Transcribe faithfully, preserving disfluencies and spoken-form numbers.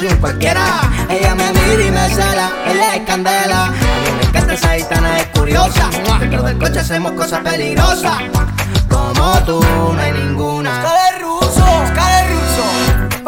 soy un cualquiera. Ella me mira y me cela, ella es candela. A mí me encanta esa gitana, es curiosa. Dentro del coche hacemos cosas peligrosas. Como tú, no hay ninguna. Sky ruso, Sky